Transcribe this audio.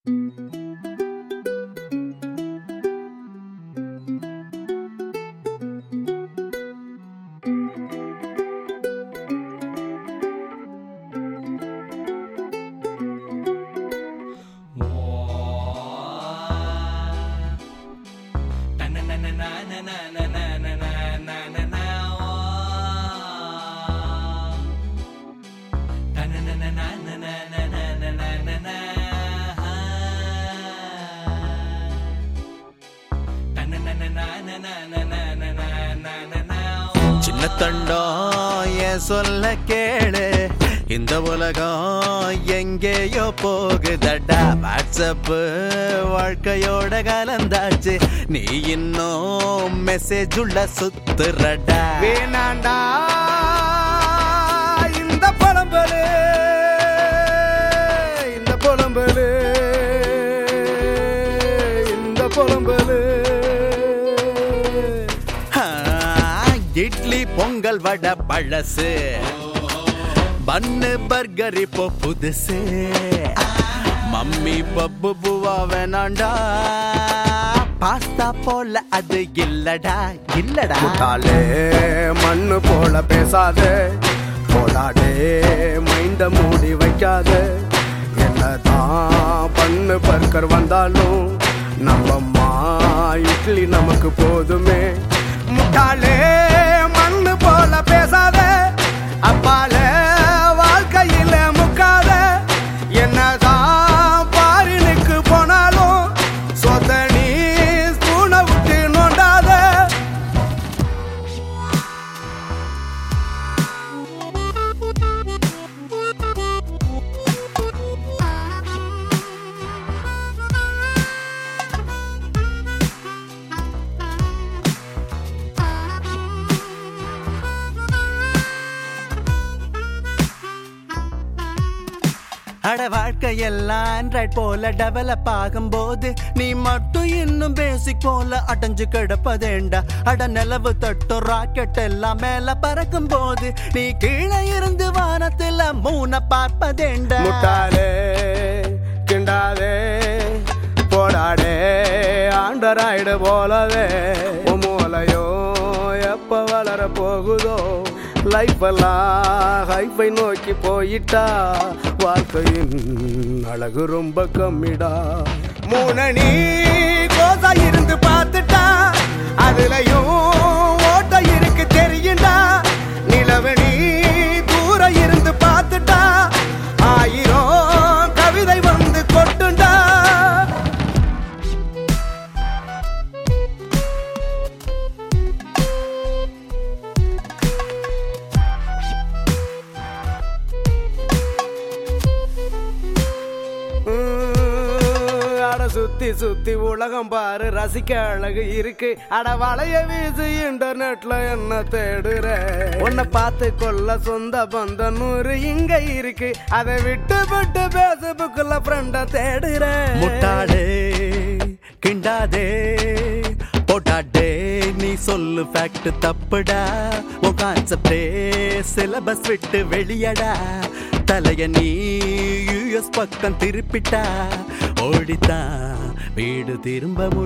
சின்ன தண்டம் ஏன் சொல்ல கேளு, இந்த உலகம் எங்கேயோ போகுதடா. வாட்ஸ்அப் வாழ்க்கையோட கலந்தாச்சு, நீ இன்னும் மெசேஜ் உள்ள சுத்துறடா. வேணாண்டா இந்த புலம்பலு, இந்த புலம்பலு, இந்த புலம்பலு. இட்லி பொங்கல் வடை பழசு, பன்னு பர்கர் இப்போ புதுசு. மம்மி பப்பு பூவா வேணாண்டா, பாஸ்தா போல அது இல்லடா இல்லடா. முட்டாளே மண்ணு போல பேசாதே, போடாடே மைண்ட மூடி வைக்காதே. என்னதான் பண்ணு பர்கர் வந்தாலும் நம்மம்மா இட்லி நமக்கு போதுமே. முட்டாளே மண்ணு போல பேசாதே, அப்பால வாழ்க்கையில முக்காத. என்னதான் பாரினுக்கு போனாலும் சொத்தனி ஸ்பூனை விட்டு நோண்டாத. அட வாழ்க்கையெல்லாம் ஆண்ட்ராய்ட் போல டெவலப் ஆகும் போது நீ மட்டும் இன்னும் பேசிக் போல அடைஞ்சு கிடப்பதேண்டா. அட நிலவு தட்டும் ராக்கெட் எல்லாம் மேல பறக்கும் போது நீ கீழே இருந்து வானத்துல மூண பார்ப்பதேண்டா. முட்டாளே கிண்டாதே, போடாடே ஆண்டராய்டு போலவே. மூலையோ எப்ப வளர போகுதோ, லைஃப் எல்லாம் ஹைஃபை நோக்கி போயிட்டா. வாழ்க்கையின் அழகு ரொம்ப கம்மிடா. மூணனி கோசா இருந்து பார்த்துட்டா, அதுலயும் ஓட்ட இருக்கு தெரியுண்டா. நிலவனி தூர இருந்து பார்த்துட்டா, ஆயிரம் கவிதை வந்து கொட்டுண்டா. சுத்தி சுத்தி உலகம் பாரு, ரசிக்க அழகு இருக்கு. அட வளைய வீசு இன்டர்நெட்ல என்ன தேடுற? உன்னை பார்த்து கொள்ள சொந்த பந்த 100 இங்க இருக்கு. அதை விட்டு விட்டு பேஸ்புக்ல ஃப்ரெண்ட தேடுற. முட்டாளே கிண்டாதே, போட்டாடே நீ சொல்லு ஃபேக்ட் தப்புடா. உன் கான்செப்டே சிலபஸ் விட்டு வெளியடா. தலைய நீ யூஎஸ் பக்கம் திருப்பிட்டா, ஓடித்தான் வீடு திரும்ப